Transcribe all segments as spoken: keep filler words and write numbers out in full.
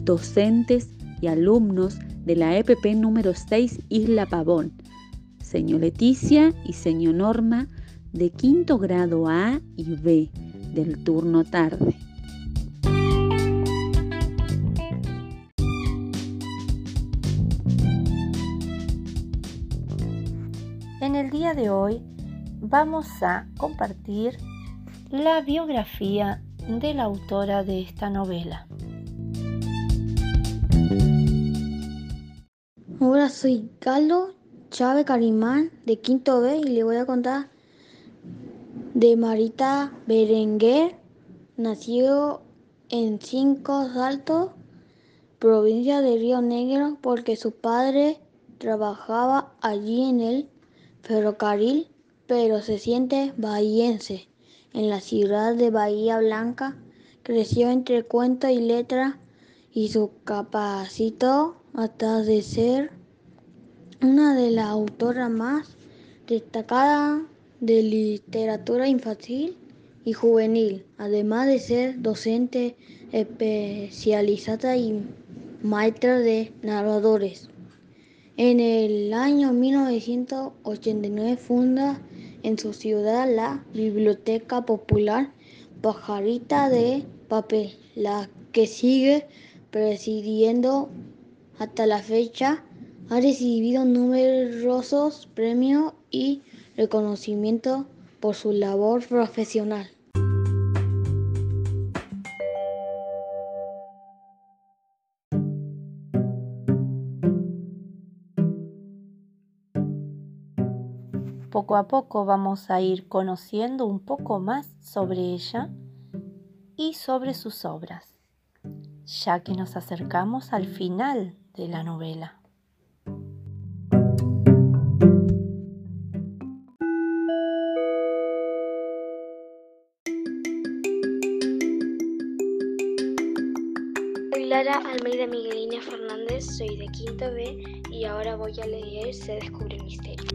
docentes y alumnos de la E P P número seis Isla Pavón, señor Leticia y señor Norma, de quinto grado A y B, del turno tarde. En el día de hoy vamos a compartir la biografía de la autora de esta novela. Hola, soy Carlos Chávez Carimán de quinto B y le voy a contar de Marita Berenguer. Nació en Cinco Saltos, provincia de Río Negro, porque su padre trabajaba allí en el ferrocarril, pero se siente bahiense. En la ciudad de Bahía Blanca creció entre cuento y letra y su capacitó hasta de ser una de las autoras más destacadas de literatura infantil y juvenil, además de ser docente especializada y maestra de narradores. En el año mil novecientos ochenta y nueve funda en su ciudad la Biblioteca Popular Pajarita de Papel, la que sigue presidiendo hasta la fecha. Ha recibido numerosos premios y reconocimientos por su labor profesional. Poco a poco vamos a ir conociendo un poco más sobre ella y sobre sus obras, ya que nos acercamos al final de la novela. Soy Lara Almeida Miguelina Fernández, soy de quinto B y ahora voy a leer Se descubre el misterio.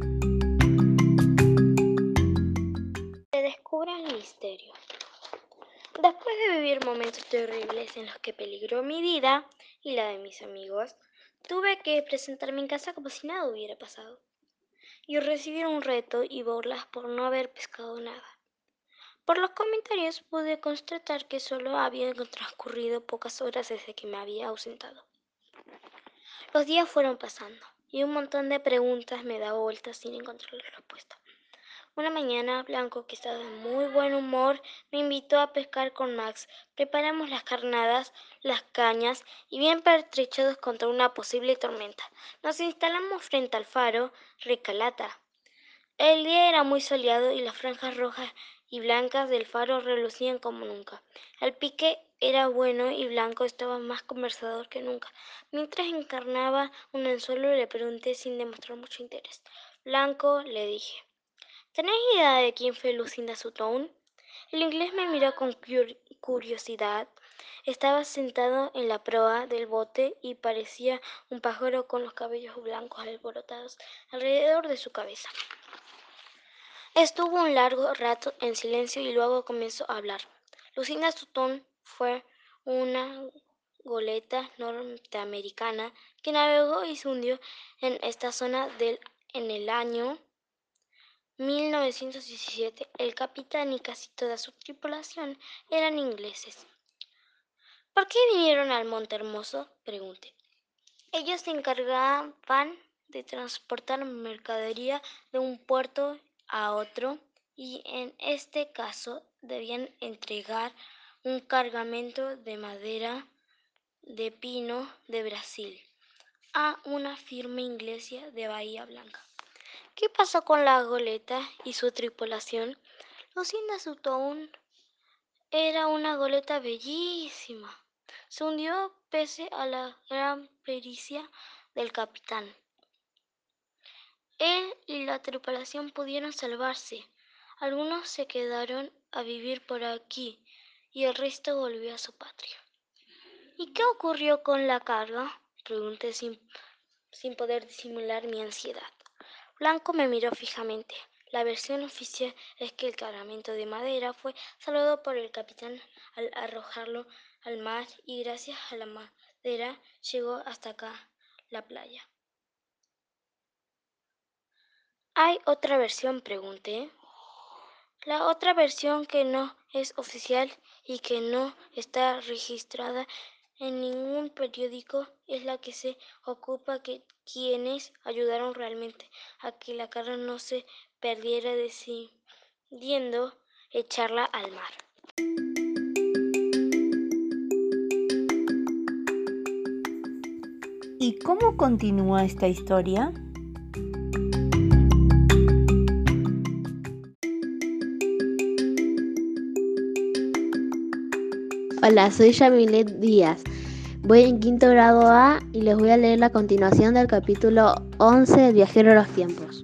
Se descubre el misterio. Después de vivir momentos terribles en los que peligró mi vida y la de mis amigos, tuve que presentarme en casa como si nada hubiera pasado y recibir un reto y burlas por no haber pescado nada. Por los comentarios pude constatar que solo habían transcurrido pocas horas desde que me había ausentado. Los días fueron pasando y un montón de preguntas me daba vueltas sin encontrar la respuesta. Una mañana, Blanco, que estaba de muy buen humor, me invitó a pescar con Max. Preparamos las carnadas, las cañas y bien pertrechados contra una posible tormenta, nos instalamos frente al faro Recalata. El día era muy soleado y las franjas rojas y blancas del faro relucían como nunca. El pique era bueno y Blanco estaba más conversador que nunca. Mientras encarnaba un anzuelo le pregunté sin demostrar mucho interés. Blanco, le dije, ¿tenés idea de quién fue Lucinda Sutton? El inglés me miró con curiosidad. Estaba sentado en la proa del bote y parecía un pájaro con los cabellos blancos alborotados alrededor de su cabeza. Estuvo un largo rato en silencio y luego comenzó a hablar. Lucinda Sutton fue una goleta norteamericana que navegó y se hundió en esta zona del, en el año mil novecientos diecisiete. El capitán y casi toda su tripulación eran ingleses. ¿Por qué vinieron al Monte Hermoso?, pregunté. Ellos se encargaban de transportar mercadería de un puerto a otro y en este caso debían entregar un cargamento de madera de pino de Brasil a una firma inglesa de Bahía Blanca. ¿Qué pasó con la goleta y su tripulación? Lucinda Sutton era una goleta bellísima. Se hundió pese a la gran pericia del capitán. Él y la tripulación pudieron salvarse. Algunos se quedaron a vivir por aquí y el resto volvió a su patria. ¿Y qué ocurrió con la carga?, pregunté sin, sin poder disimular mi ansiedad. Blanco me miró fijamente. La versión oficial es que el cargamento de madera fue salvado por el capitán al arrojarlo al mar y gracias a la madera llegó hasta acá, la playa. ¿Hay otra versión?, pregunté. La otra versión, que no es oficial y que no está registrada en ningún periódico, es la que se ocupa que quienes ayudaron realmente a que la carne no se perdiera, decidiendo echarla al mar. ¿Y cómo continúa esta historia? Hola, soy Yamilet Díaz. Voy en quinto grado A y les voy a leer la continuación del capítulo once, El viajero de los tiempos.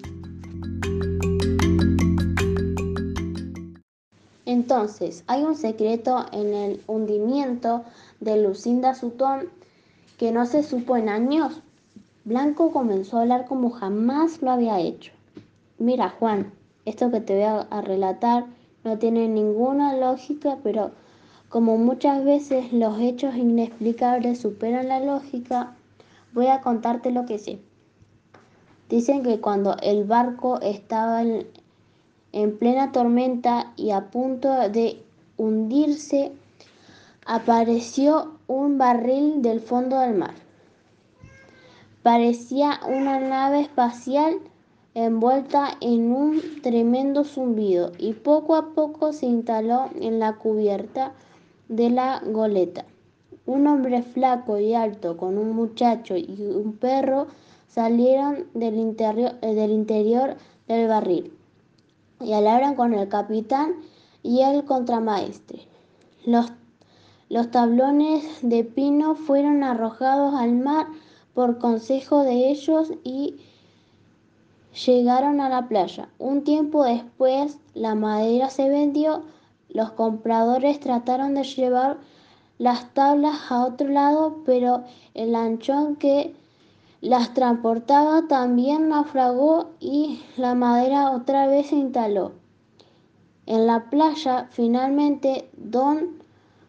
Entonces, hay un secreto en el hundimiento de Lucinda Sutton que no se supo en años. Blanco comenzó a hablar como jamás lo había hecho. Mira, Juan, esto que te voy a, a relatar no tiene ninguna lógica, pero como muchas veces los hechos inexplicables superan la lógica, voy a contarte lo que sé. Dicen que cuando el barco estaba en, en plena tormenta y a punto de hundirse, apareció un barril del fondo del mar. Parecía una nave espacial envuelta en un tremendo zumbido y poco a poco se instaló en la cubierta de la goleta. Un hombre flaco y alto con un muchacho y un perro salieron del interior, eh, del interior del barril y hablaron con el capitán y el contramaestre. Los, los tablones de pino fueron arrojados al mar por consejo de ellos y llegaron a la playa. Un tiempo después la madera se vendió. Los compradores trataron de llevar las tablas a otro lado, pero el lanchón que las transportaba también naufragó y la madera otra vez se instaló. En la playa, finalmente, don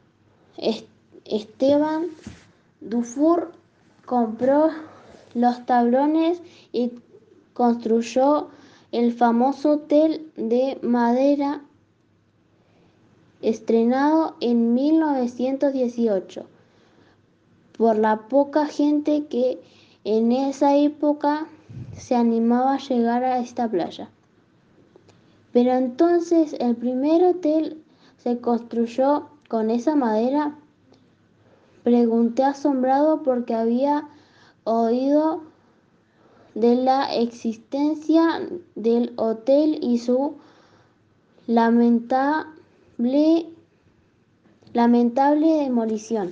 Esteban Dufour compró los tablones y construyó el famoso hotel de madera estrenado en mil novecientos dieciocho por la poca gente que en esa época se animaba a llegar a esta playa. Pero entonces, ¿el primer hotel se construyó con esa madera? Pregunté asombrado porque había oído de la existencia del hotel y su lamentable, lamentable demolición.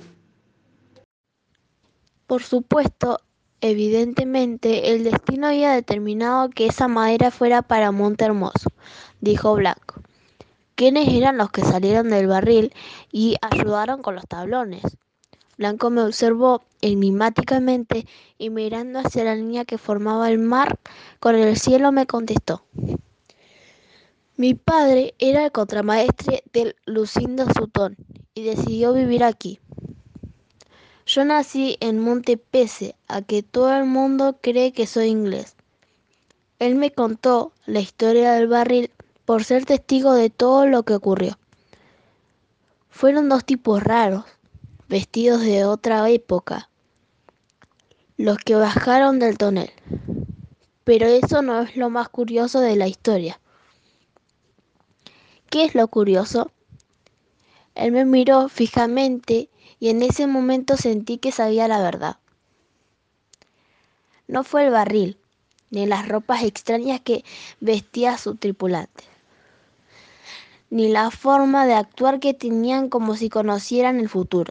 Por supuesto, evidentemente, el destino había determinado que esa madera fuera para Monte Hermoso, dijo Blanco. ¿Quiénes eran los que salieron del barril y ayudaron con los tablones? Blanco me observó enigmáticamente y mirando hacia la línea que formaba el mar con el cielo me contestó. Mi padre era el contramaestre de Lucinda Sutton y decidió vivir aquí. Yo nací en Monte pese a que todo el mundo cree que soy inglés. Él me contó la historia del barril por ser testigo de todo lo que ocurrió. Fueron dos tipos raros, vestidos de otra época, los que bajaron del tonel. Pero eso no es lo más curioso de la historia. ¿Qué es lo curioso? Él me miró fijamente y en ese momento sentí que sabía la verdad. No fue el barril, ni las ropas extrañas que vestía su tripulante, ni la forma de actuar que tenían como si conocieran el futuro.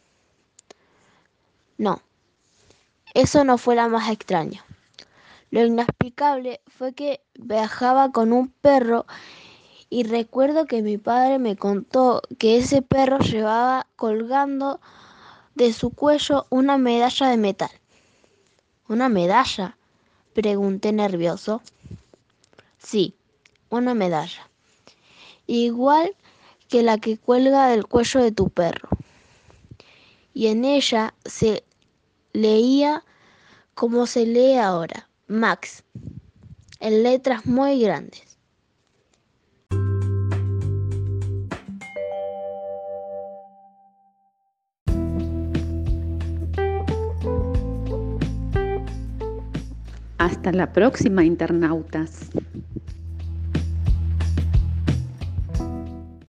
No, eso no fue lo más extraño. Lo inexplicable fue que viajaba con un perro y recuerdo que mi padre me contó que ese perro llevaba colgando de su cuello una medalla de metal. ¿Una medalla?, pregunté nervioso. Sí, una medalla. Igual que la que cuelga del cuello de tu perro. Y en ella se leía como se lee ahora, Max, en letras muy grandes. Hasta la próxima, internautas.